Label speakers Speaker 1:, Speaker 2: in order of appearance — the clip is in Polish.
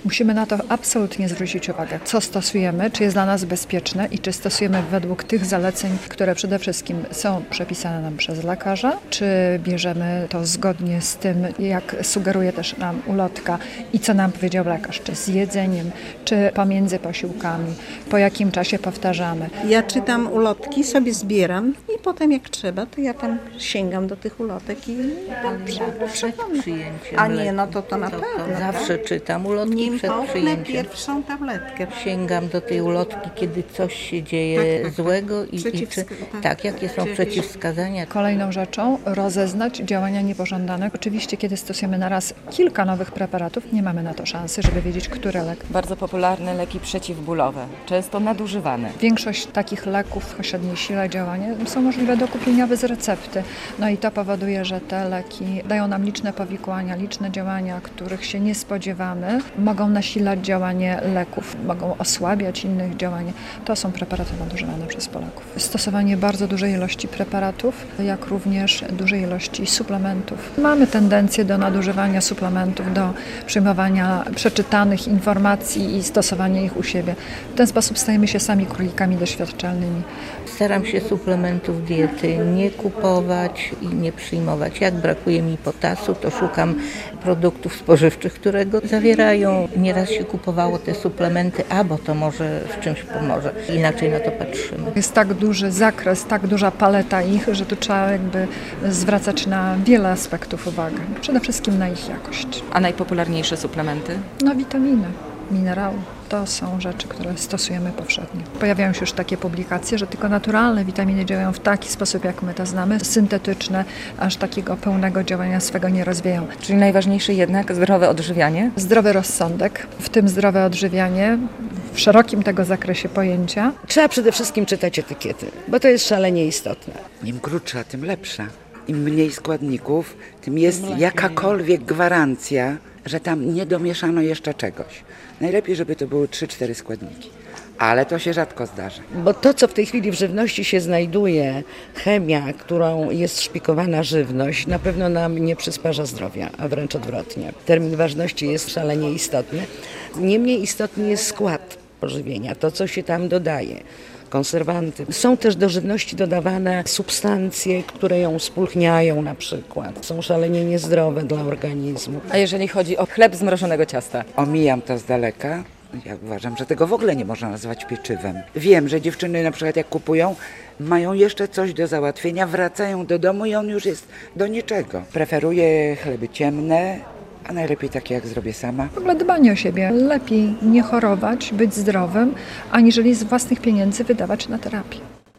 Speaker 1: Musimy na to absolutnie zwrócić uwagę, co stosujemy, czy jest dla nas bezpieczne i czy stosujemy według tych zaleceń, które przede wszystkim są przepisane nam przez lekarza, czy bierzemy to zgodnie z tym, jak sugeruje też nam ulotka i co nam powiedział lekarz, czy z jedzeniem, czy pomiędzy posiłkami, po jakim czasie powtarzamy.
Speaker 2: Ja czytam ulotki, sobie zbieram i potem jak trzeba, to ja tam sięgam do tych ulotek i
Speaker 3: Przed przyjęciem
Speaker 2: A nie,
Speaker 3: leku.
Speaker 2: no to na pewno.
Speaker 3: Zawsze czytam ulotki
Speaker 2: Nim
Speaker 3: przed
Speaker 2: połknę
Speaker 3: przyjęciem.
Speaker 2: pierwszą tabletkę.
Speaker 3: Sięgam do tej ulotki, kiedy coś się dzieje
Speaker 2: Tak.
Speaker 3: złego i czy,
Speaker 2: Tak.
Speaker 3: jakie są przeciwwskazania.
Speaker 1: Kolejną rzeczą rozeznać działania niepożądane. Oczywiście, kiedy stosujemy na raz kilka nowych preparatów, nie mamy na to szansy, żeby wiedzieć, który lek.
Speaker 4: Bardzo popularne leki przeciwbólowe, często nadużywane.
Speaker 1: Większość takich leków o średniej sile działania są możliwe do kupienia bez recepty. No i to powoduje, że te leki dają nam liczne powikłania, liczne działania, których się nie spodziewamy. Mogą nasilać działanie leków, mogą osłabiać innych działań. To są preparaty nadużywane przez Polaków. Stosowanie bardzo dużej ilości preparatów, jak również dużej ilości suplementów. Mamy tendencję do nadużywania suplementów, do przyjmowania przeczytanych informacji i stosowania ich u siebie. W ten sposób stajemy się sami królikami doświadczalnymi.
Speaker 3: Staram się suplementów diety nie kupować i nie przyjmować. Jak brakuje mi potasu, to szukam produktów spożywczych, które go zawierają. Nieraz się kupowało te suplementy, bo to może w czymś pomoże. Inaczej na to patrzymy.
Speaker 1: Jest tak duży zakres, tak duża paleta ich, że tu trzeba jakby zwracać na wiele aspektów uwagę. Przede wszystkim na ich jakość.
Speaker 4: A najpopularniejsze suplementy?
Speaker 1: No witaminy, minerały. To są rzeczy, które stosujemy powszechnie. Pojawiają się już takie publikacje, że tylko naturalne witaminy działają w taki sposób, jak my to znamy. Syntetyczne, aż takiego pełnego działania swego nie rozwijają.
Speaker 4: Czyli najważniejsze jednak zdrowe odżywianie?
Speaker 1: Zdrowy rozsądek, w tym zdrowe odżywianie, w szerokim tego zakresie pojęcia.
Speaker 5: Trzeba przede wszystkim czytać etykiety, bo to jest szalenie istotne.
Speaker 6: Im krótsza, tym lepsza. Im mniej składników, tym jest jakakolwiek gwarancja, że tam nie domieszano jeszcze czegoś. Najlepiej, żeby to były 3-4 składniki, ale to się rzadko zdarza.
Speaker 5: Bo to, co w tej chwili w żywności się znajduje, chemia, którą jest szpikowana żywność, na pewno nam nie przysparza zdrowia, a wręcz odwrotnie. Termin ważności jest szalenie istotny. Niemniej istotny jest skład pożywienia, to, co się tam dodaje. Konserwanty. Są też do żywności dodawane substancje, które ją spulchniają na przykład. Są szalenie niezdrowe dla organizmu.
Speaker 4: A jeżeli chodzi o chleb z mrożonego ciasta?
Speaker 6: Omijam to z daleka. Ja uważam, że tego w ogóle nie można nazwać pieczywem. Wiem, że dziewczyny na przykład jak kupują, mają jeszcze coś do załatwienia, wracają do domu i on już jest do niczego. Preferuję chleby ciemne, a najlepiej takie jak zrobię sama.
Speaker 1: W ogóle dbanie o siebie. Lepiej nie chorować, być zdrowym, aniżeli z własnych pieniędzy wydawać na terapię.